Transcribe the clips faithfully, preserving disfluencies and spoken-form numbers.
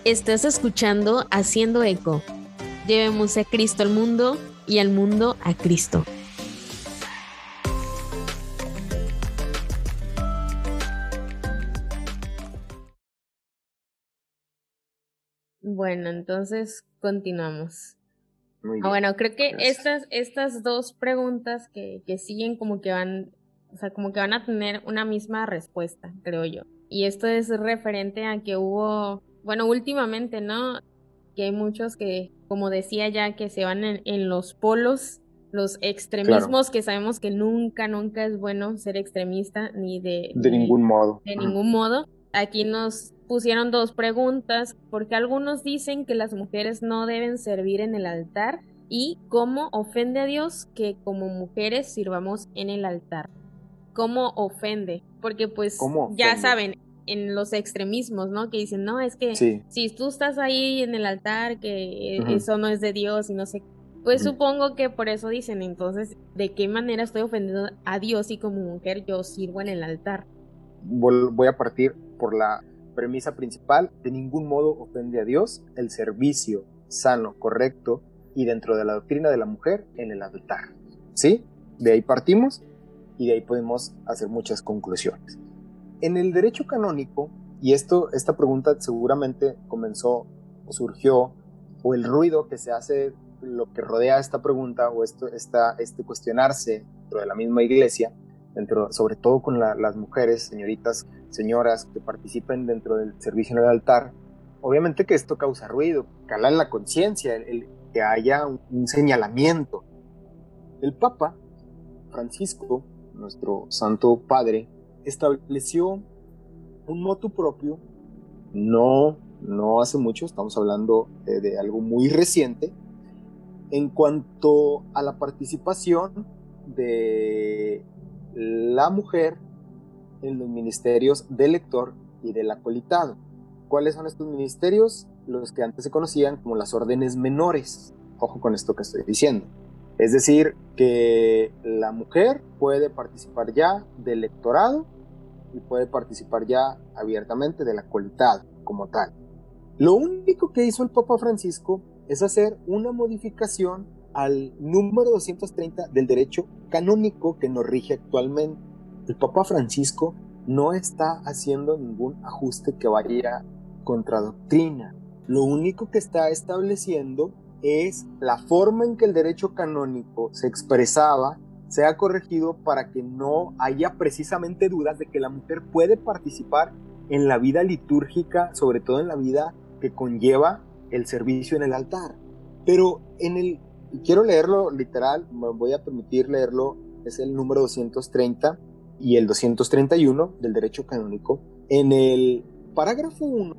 Estás escuchando Haciendo Eco. Llevemos a Cristo al mundo y al mundo a Cristo. Bueno, entonces continuamos. Muy Ah, bien. bueno, creo que Gracias. estas, estas dos preguntas que, que siguen como que van, o sea, como que van a tener una misma respuesta, creo yo. Y esto es referente a que hubo, bueno, últimamente, ¿no? Que hay muchos que, como decía ya, que se van en, en los polos, los extremismos, que sabemos que nunca, nunca es bueno ser extremista, ni de, De ni ningún modo. de Ujú. ningún modo. Aquí nos pusieron dos preguntas, porque algunos dicen que las mujeres no deben servir en el altar y cómo ofende a Dios que como mujeres sirvamos en el altar. ¿Cómo ofende? Porque pues ¿Cómo ya ofende? saben, en los extremismos, ¿no? Que dicen, no, es que Sí. si tú estás ahí en el altar, que Ujú, eso no es de Dios y no sé. Pues ujú. supongo que por eso dicen, entonces, ¿de qué manera estoy ofendiendo a Dios y como mujer yo sirvo en el altar? Vol- Voy a partir por la premisa principal. De ningún modo ofende a Dios el servicio sano, correcto y dentro de la doctrina de la mujer en el altar. ¿Sí? De ahí partimos y de ahí podemos hacer muchas conclusiones. En el derecho canónico, y esto, esta pregunta seguramente comenzó o surgió, o el ruido que se hace, lo que rodea esta pregunta, o esto, esta, este cuestionarse dentro de la misma iglesia, dentro, sobre todo con la, las mujeres, señoritas, señoras que participen dentro del servicio en el altar, obviamente que esto causa ruido, cala en la conciencia, el, el que haya un, un señalamiento. El Papa Francisco, nuestro Santo Padre, estableció un motu propio, no, no hace mucho, estamos hablando de, de algo muy reciente, en cuanto a la participación de la mujer en los ministerios del lector y del acolitado. ¿Cuáles son estos ministerios? Los que antes se conocían como las órdenes menores. Ojo con esto que estoy diciendo. Es decir, que la mujer puede participar ya del lectorado y puede participar ya abiertamente del acolitado como tal. Lo único que hizo el Papa Francisco es hacer una modificación al número doscientos treinta del derecho canónico que nos rige actualmente. El Papa Francisco no está haciendo ningún ajuste que vaya contra doctrina. Lo único que está estableciendo es la forma en que el derecho canónico se expresaba sea corregido para que no haya precisamente dudas de que la mujer puede participar en la vida litúrgica, sobre todo en la vida que conlleva el servicio en el altar. Pero en el, quiero leerlo literal, me voy a permitir leerlo, es el número doscientos treinta y el doscientos treinta y uno del derecho canónico. En el parágrafo uno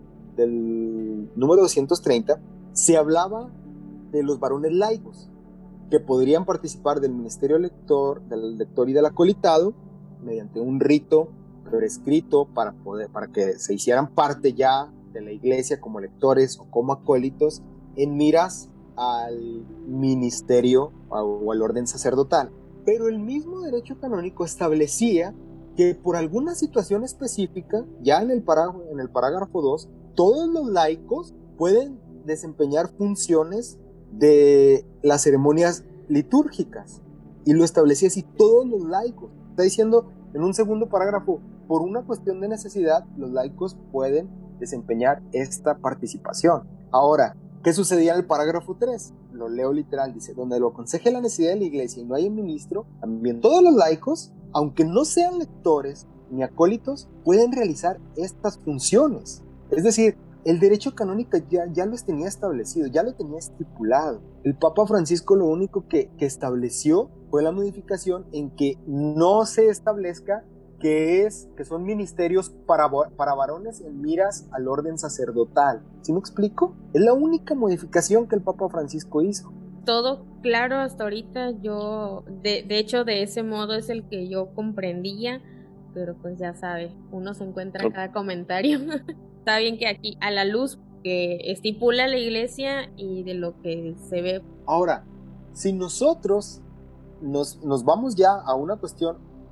del número doscientos treinta se hablaba de los varones laicos que podrían participar del ministerio lector, del lector y del acolitado mediante un rito prescrito para, poder, para que se hicieran parte ya de la iglesia como lectores o como acólitos en miras al ministerio o al orden sacerdotal. Pero el mismo derecho canónico establecía que por alguna situación específica, ya en el, pará, en el parágrafo dos, todos los laicos pueden desempeñar funciones de las ceremonias litúrgicas, y lo establecía así, todos los laicos. Está diciendo en un segundo parágrafo, por una cuestión de necesidad, los laicos pueden desempeñar esta participación. Ahora, ¿qué sucedía en el parágrafo tres? Lo leo literal, dice, donde lo aconseje la necesidad de la iglesia y no hay un ministro, también todos los laicos, aunque no sean lectores ni acólitos, pueden realizar estas funciones. Es decir, el derecho canónico ya, ya los tenía establecido, ya lo tenía estipulado. El Papa Francisco lo único que, que estableció fue la modificación en que no se establezca que, es, que son ministerios para, para varones en miras al orden sacerdotal. ¿Sí me explico? Es la única modificación que el Papa Francisco hizo. Todo claro hasta ahorita, yo, de, de hecho, de ese modo es el que yo comprendía, pero pues ya sabe, uno se encuentra en cada comentario. Está bien que aquí, a la luz que estipula la iglesia y de lo que se ve. Ahora, si nosotros nos, nos vamos ya a una cuestión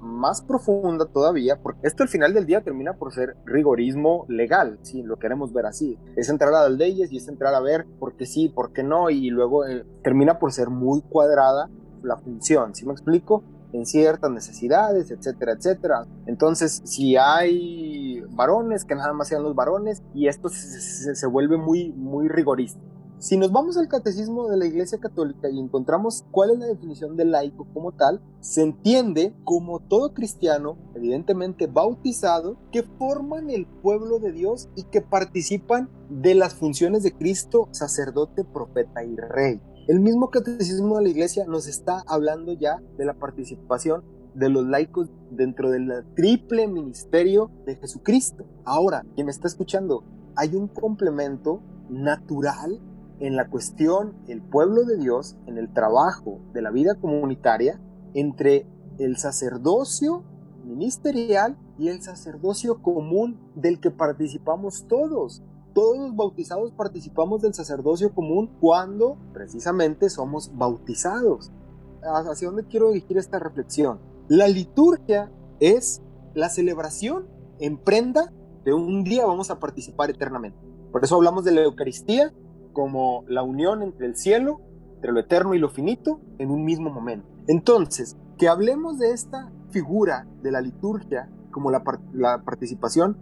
más profunda todavía, porque esto al final del día termina por ser rigorismo legal, si lo queremos ver así. Es entrar a las leyes y es entrar a ver por qué sí, por qué no, y luego eh, termina por ser muy cuadrada la función, ¿sí me explico? En ciertas necesidades, etcétera, etcétera. Entonces, si hay varones, que nada más sean los varones, y esto se, se, se vuelve muy, muy rigorista. Si nos vamos al catecismo de la Iglesia Católica y encontramos cuál es la definición de laico como tal, se entiende como todo cristiano, evidentemente bautizado, que forman el pueblo de Dios y que participan de las funciones de Cristo, sacerdote, profeta y rey. El mismo catecismo de la Iglesia nos está hablando ya de la participación de los laicos dentro del triple ministerio de Jesucristo. Ahora, quien me está escuchando, hay un complemento natural en la cuestión, el pueblo de Dios, en el trabajo de la vida comunitaria, entre el sacerdocio ministerial y el sacerdocio común del que participamos todos. Todos los bautizados participamos del sacerdocio común cuando precisamente somos bautizados. ¿Hacia dónde quiero dirigir esta reflexión? La liturgia es la celebración en prenda de un día vamos a participar eternamente. Por eso hablamos de la Eucaristía como la unión entre el cielo, entre lo eterno y lo finito, en un mismo momento. Entonces, que hablemos de esta figura de la liturgia como la, part- la participación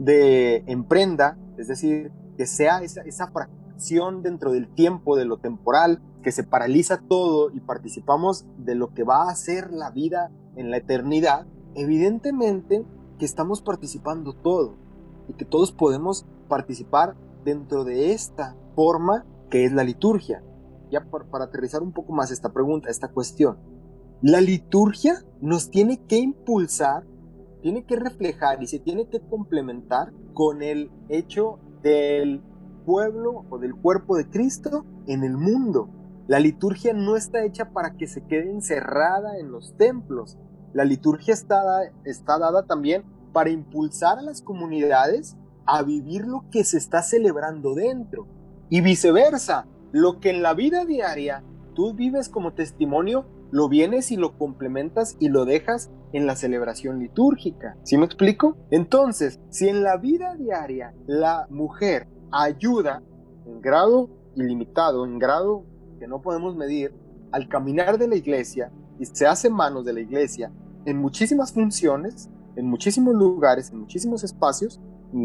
de en prenda, es decir, que sea esa, esa fracción dentro del tiempo, de lo temporal, que se paraliza todo y participamos de lo que va a ser la vida en la eternidad, evidentemente que estamos participando todo y que todos podemos participar dentro de esta forma que es la liturgia. Ya para, para aterrizar un poco más esta pregunta, esta cuestión, la liturgia nos tiene que impulsar, tiene que reflejar y se tiene que complementar con el hecho del pueblo o del cuerpo de Cristo en el mundo. La liturgia no está hecha para que se quede encerrada en los templos. La liturgia está, está dada también para impulsar a las comunidades a vivir lo que se está celebrando dentro. Y viceversa, lo que en la vida diaria tú vives como testimonio, lo vienes y lo complementas y lo dejas en la celebración litúrgica. ¿Sí me explico? Entonces, si en la vida diaria la mujer ayuda en grado ilimitado, en grado que no podemos medir, al caminar de la iglesia y se hace manos de la iglesia en muchísimas funciones, en muchísimos lugares, en muchísimos espacios,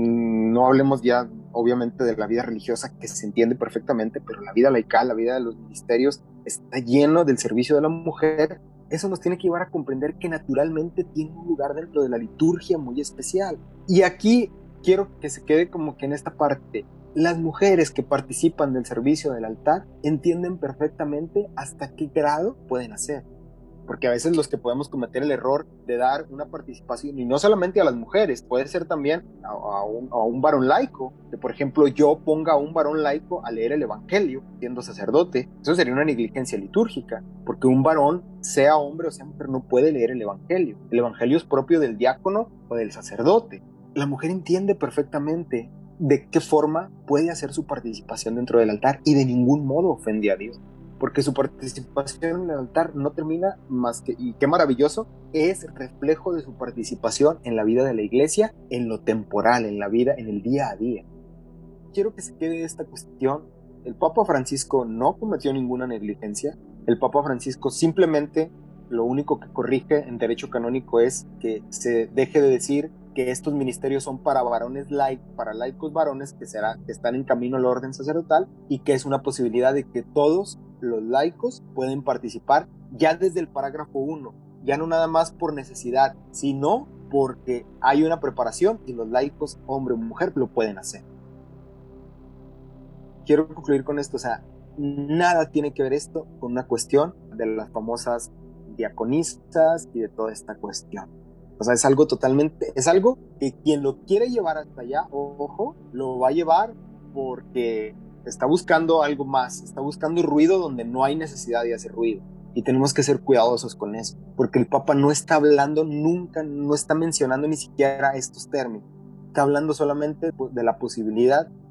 no hablemos ya obviamente de la vida religiosa que se entiende perfectamente, pero la vida laical, la vida de los ministerios está lleno del servicio de la mujer. Eso nos tiene que llevar a comprender que naturalmente tiene un lugar dentro de la liturgia muy especial. Y aquí quiero que se quede como que en esta parte, las mujeres que participan del servicio del altar entienden perfectamente hasta qué grado pueden hacer. Porque a veces los que podemos cometer el error de dar una participación, y no solamente a las mujeres, puede ser también a, a, un, a un varón laico, que por ejemplo yo ponga a un varón laico a leer el evangelio siendo sacerdote. Eso sería una negligencia litúrgica, porque un varón, sea hombre o sea mujer, no puede leer el evangelio. El evangelio es propio del diácono o del sacerdote. La mujer entiende perfectamente de qué forma puede hacer su participación dentro del altar y de ningún modo ofende a Dios. Porque su participación en el altar no termina más que, y qué maravilloso, es reflejo de su participación en la vida de la iglesia, en lo temporal, en la vida, en el día a día. Quiero que se quede esta cuestión. El Papa Francisco no cometió ninguna negligencia. El Papa Francisco simplemente lo único que corrige en derecho canónico es que se deje de decir que estos ministerios son para varones laicos, para laicos varones que, será, que están en camino al orden sacerdotal, y que es una posibilidad de que todos los laicos pueden participar ya desde el parágrafo uno, ya no nada más por necesidad, sino porque hay una preparación y los laicos, hombre o mujer, lo pueden hacer. Quiero concluir con esto, o sea, nada tiene que ver esto con una cuestión de las famosas diaconisas y de toda esta cuestión. O sea, es algo totalmente, es algo que quien lo quiere llevar hasta allá, ojo, lo va a llevar porque está buscando algo más, está buscando ruido donde no hay necesidad de hacer ruido. Y tenemos que ser cuidadosos con eso, porque el Papa no está hablando nunca, no está mencionando ni siquiera estos términos. Está hablando solamente de la posibilidad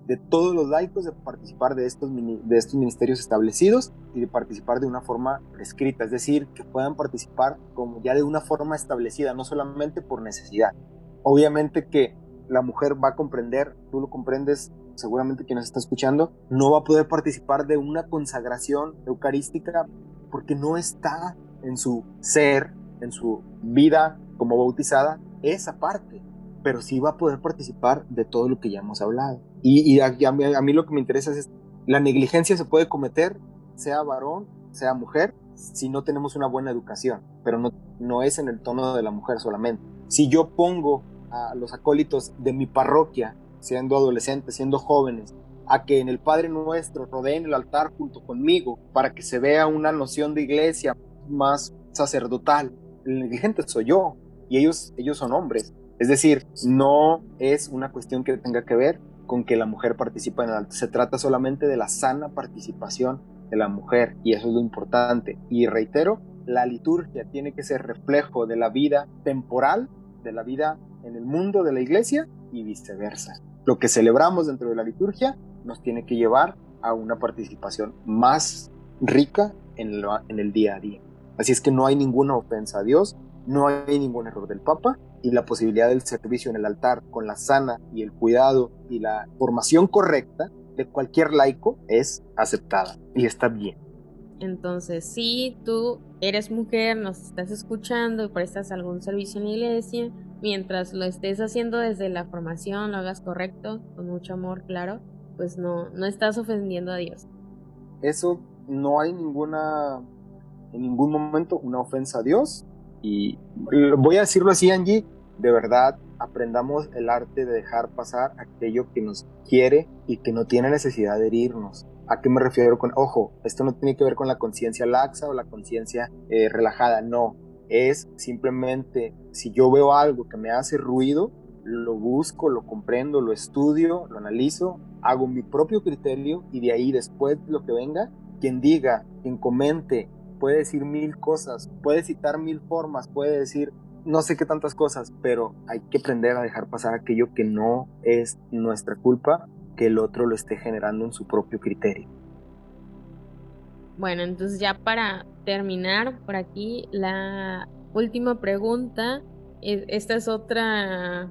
de todos los laicos de participar de estos, de estos ministerios establecidos y de participar de una forma prescrita, es decir, que puedan participar como ya de una forma establecida, no solamente por necesidad. Obviamente que la mujer va a comprender, tú lo comprendes, seguramente quien nos está escuchando, no va a poder participar de una consagración eucarística porque no está en su ser, en su vida como bautizada, esa parte, pero sí va a poder participar de todo lo que ya hemos hablado. Y, y a, a, mí, a mí lo que me interesa es, la negligencia se puede cometer, sea varón, sea mujer, si no tenemos una buena educación, pero no, no es en el tono de la mujer solamente. Si yo pongo a los acólitos de mi parroquia, siendo adolescentes, siendo jóvenes, a que en el Padre Nuestro rodeen el altar junto conmigo para que se vea una noción de iglesia más sacerdotal, el negligente soy yo y ellos, ellos son hombres. Es decir, no es una cuestión que tenga que ver con que la mujer participe en el altar, se trata solamente de la sana participación de la mujer y eso es lo importante. Y reitero, la liturgia tiene que ser reflejo de la vida temporal, de la vida en el mundo de la iglesia y viceversa. Lo que celebramos dentro de la liturgia nos tiene que llevar a una participación más rica en, lo, en el día a día. Así es que no hay ninguna ofensa a Dios, no hay ningún error del Papa y la posibilidad del servicio en el altar con la sana y el cuidado y la formación correcta de cualquier laico es aceptada y está bien. Entonces, si tú eres mujer, nos estás escuchando y prestas algún servicio en la iglesia, mientras lo estés haciendo desde la formación, lo hagas correcto, con mucho amor, claro, pues no, no estás ofendiendo a Dios. Eso no hay ninguna, en ningún momento una ofensa a Dios. Y voy a decirlo así, Angie, de verdad aprendamos el arte de dejar pasar aquello que nos quiere y que no tiene necesidad de herirnos. ¿A qué me refiero con, ojo, esto no tiene que ver con la conciencia laxa o la conciencia eh, relajada, no, es simplemente si yo veo algo que me hace ruido, lo busco, lo comprendo, lo estudio, lo analizo, hago mi propio criterio y de ahí después lo que venga, quien diga, quien comente, puede decir mil cosas, puede citar mil formas, puede decir no sé qué tantas cosas, pero hay que aprender a dejar pasar aquello que no es nuestra culpa, que el otro lo esté generando en su propio criterio. Bueno, entonces ya para terminar por aquí, la última pregunta, esta es otra,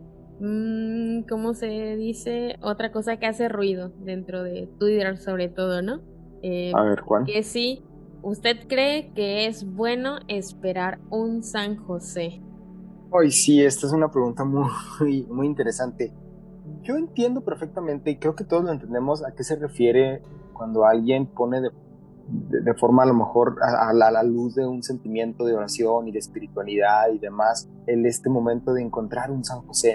¿cómo se dice? Otra cosa que hace ruido dentro de Twitter sobre todo, ¿no? Eh, a ver, Juan. Que sí, ¿usted cree que es bueno esperar un San José? Ay, sí, esta es una pregunta muy, muy interesante. Yo entiendo perfectamente y creo que todos lo entendemos a qué se refiere cuando alguien pone de, de, de forma a lo mejor a, a, la, a la luz de un sentimiento de oración y de espiritualidad y demás, el este momento de encontrar un San José.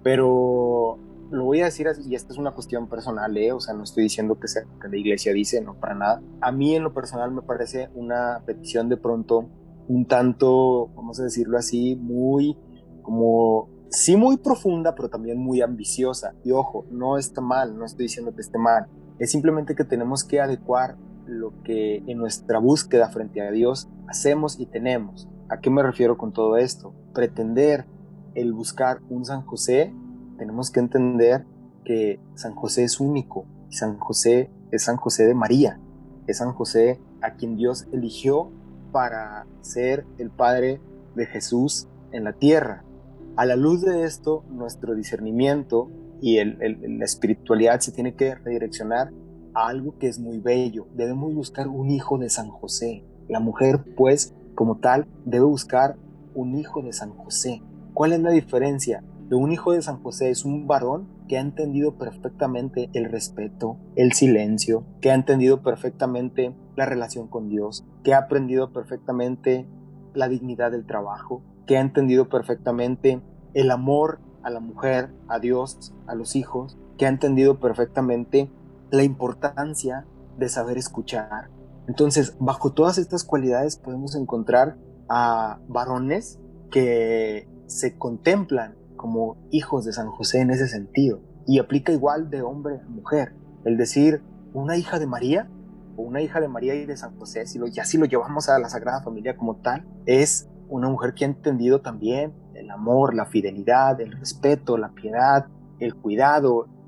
Pero lo voy a decir así, y esta es una cuestión personal, ¿eh? O sea, no estoy diciendo que sea lo que la iglesia dice, no para nada. A mí en lo personal me parece una petición de pronto un tanto, vamos a decirlo así, muy como, sí muy profunda, pero también muy ambiciosa. Y ojo, no está mal, no estoy diciendo que esté mal. Es simplemente que tenemos que adecuar lo que en nuestra búsqueda frente a Dios hacemos y tenemos. ¿A qué me refiero con todo esto? Pretender el buscar un San José, tenemos que entender que San José es único. San José es San José de María. Es San José a quien Dios eligió para ser el Padre de Jesús en la tierra. A la luz de esto, nuestro discernimiento y el, el, la espiritualidad se tiene que redireccionar a algo que es muy bello. Debemos buscar un hijo de San José. La mujer, pues, como tal, debe buscar un hijo de San José. ¿Cuál es la diferencia? Que un hijo de San José es un varón que ha entendido perfectamente el respeto, el silencio, que ha entendido perfectamente la relación con Dios, que ha aprendido perfectamente la dignidad del trabajo, que ha entendido perfectamente el amor a la mujer, a Dios, a los hijos, que ha entendido perfectamente la importancia de saber escuchar. Entonces, bajo todas estas cualidades podemos encontrar a varones que se contemplan como hijos de San José en ese sentido, y aplica igual de hombre a mujer. El decir, una hija de María, o una hija de María y de San José, si lo, ya si lo llevamos a la Sagrada Familia como tal, es una mujer que ha entendido también el amor, la fidelidad, el respeto, la piedad, el cuidado,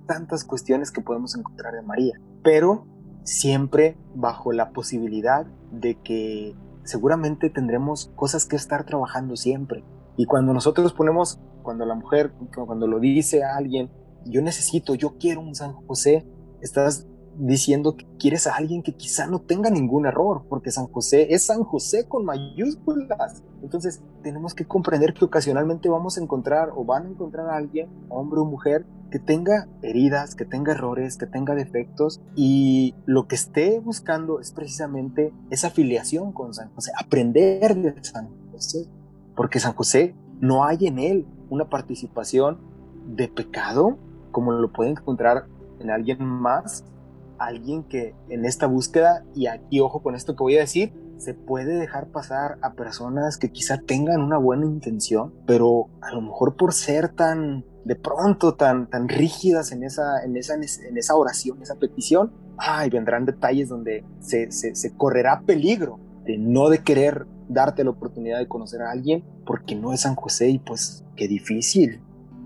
tantas cuestiones que podemos encontrar en María, pero siempre bajo la posibilidad de que seguramente tendremos cosas que estar trabajando siempre. Y cuando nosotros ponemos, cuando la mujer, cuando lo dice a alguien, yo necesito, yo quiero un San José, estás diciendo que quieres a alguien que quizá no tenga ningún error, porque San José es San José con mayúsculas. Entonces tenemos que comprender que ocasionalmente vamos a encontrar o van a encontrar a alguien, hombre o mujer, que tenga heridas, que tenga errores, que tenga defectos, y lo que esté buscando es precisamente esa filiación con San José, aprender de San José, porque San José no hay en él una participación de pecado como lo puede encontrar en alguien más, alguien que en esta búsqueda, y aquí ojo con esto que voy a decir, se puede dejar pasar a personas que quizá tengan una buena intención, pero a lo mejor por ser tan, de pronto, tan, tan rígidas en esa, en esa, en esa oración, esa petición, ay, vendrán detalles donde se, se, se correrá peligro de no de querer darte la oportunidad de conocer a alguien porque no es San José, y pues qué difícil.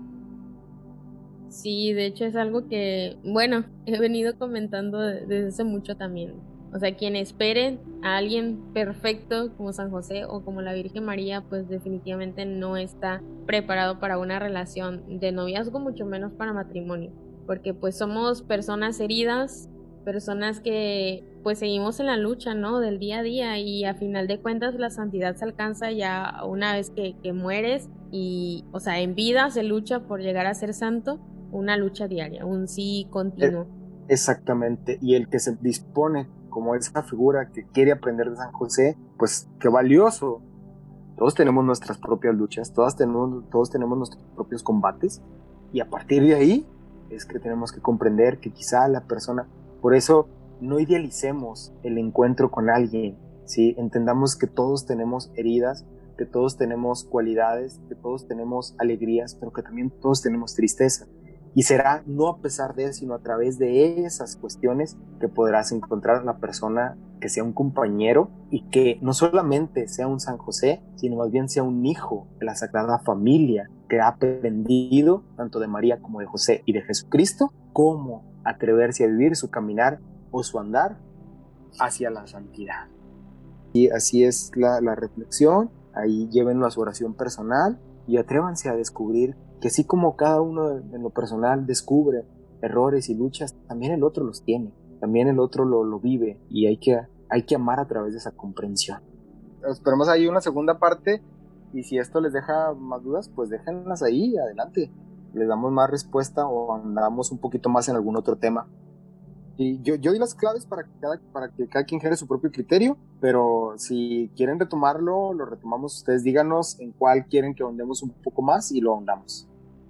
Sí, de hecho es algo que, bueno, he venido comentando desde hace mucho también. O sea, quien espere a alguien perfecto como San José o como la Virgen María, pues definitivamente no está preparado para una relación de noviazgo, mucho menos para matrimonio. Porque pues somos personas heridas, personas que pues seguimos en la lucha, ¿no? Del día a día, y a final de cuentas la santidad se alcanza ya una vez que, que mueres, y, o sea, en vida se lucha por llegar a ser santo. Una lucha diaria, un sí continuo. Exactamente, y el que se dispone como esa figura que quiere aprender de San José, pues qué valioso. Todos tenemos nuestras propias luchas, todas tenemos, todos tenemos nuestros propios combates, y a partir de ahí es que tenemos que comprender que quizá la persona, por eso no idealicemos el encuentro con alguien, ¿sí? Entendamos que todos tenemos heridas, que todos tenemos cualidades, que todos tenemos alegrías, pero que también todos tenemos tristeza. Y será no a pesar de eso, sino a través de esas cuestiones que podrás encontrar la persona que sea un compañero, y que no solamente sea un San José, sino más bien sea un hijo de la Sagrada Familia, que ha aprendido tanto de María como de José y de Jesucristo, cómo atreverse a vivir su caminar o su andar hacia la santidad. Y así es la, la reflexión. Ahí llévenlo a su oración personal y atrévanse a descubrir que así como cada uno en lo personal descubre errores y luchas, también el otro los tiene, también el otro lo, lo vive, y hay que, hay que amar a través de esa comprensión. Esperemos ahí una segunda parte, y si esto les deja más dudas, pues déjenlas ahí, adelante, les damos más respuesta o andamos un poquito más en algún otro tema. Y yo, yo di las claves para que, cada, para que cada quien genere su propio criterio, pero si quieren retomarlo, lo retomamos. Ustedes díganos en cuál quieren que ahondemos un poco más y lo ahondamos.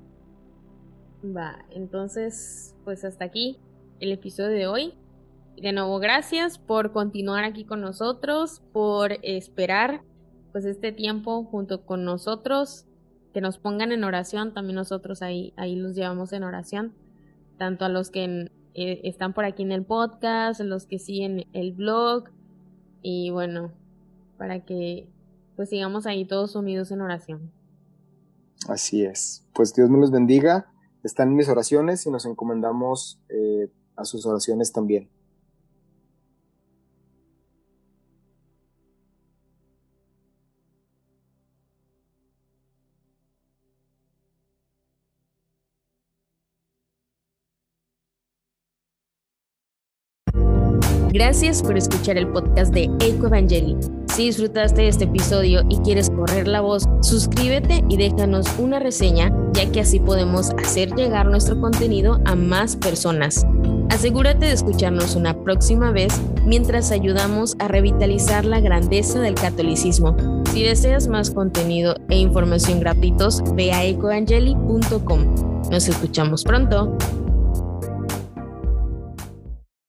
Va, entonces, pues hasta aquí el episodio de hoy. De nuevo, gracias por continuar aquí con nosotros, por esperar pues este tiempo junto con nosotros, que nos pongan en oración. También nosotros ahí, ahí los llevamos en oración, tanto a los que en, eh, están por aquí en el podcast, a los que siguen el blog, y bueno, para que pues sigamos ahí todos unidos en oración. Así es, pues Dios me los bendiga. Están en mis oraciones y nos encomendamos eh, a sus oraciones también. Gracias por escuchar el podcast de Eco Evangeli. Si disfrutaste de este episodio y quieres correr la voz, suscríbete y déjanos una reseña, ya que así podemos hacer llegar nuestro contenido a más personas. Asegúrate de escucharnos una próxima vez mientras ayudamos a revitalizar la grandeza del catolicismo. Si deseas más contenido e información gratuitos, ve a eco evangeli punto com. Nos escuchamos pronto.